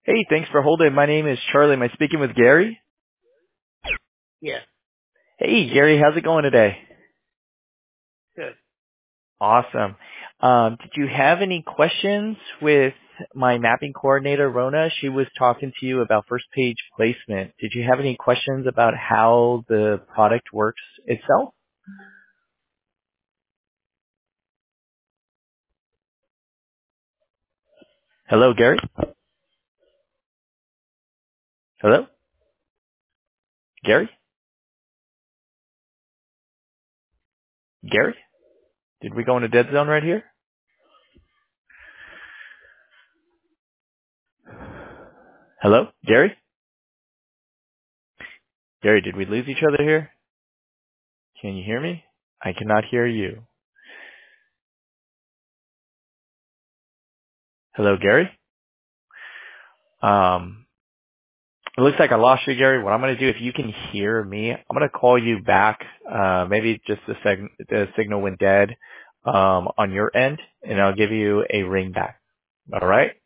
Hey, thanks for holding. My name is Charlie. Am I speaking with Gary? Yeah, Hey, Gary, how's it going today? good. Awesome. Did you have any questions with my mapping coordinator, Rona? She was talking to you about first page placement. Did you have any questions about how the product works itself? Hello, Gary? Hello? Gary? Gary? Did we go in a dead zone right here? Hello? Gary? Gary, did we lose each other here? Can you hear me? I cannot hear you. Hello, Gary? Um, It looks like I lost you, Gary. What I'm going to do, if you can hear me, I'm going to call you back. Maybe just the signal went dead on your end, and I'll give you a ring back. All right?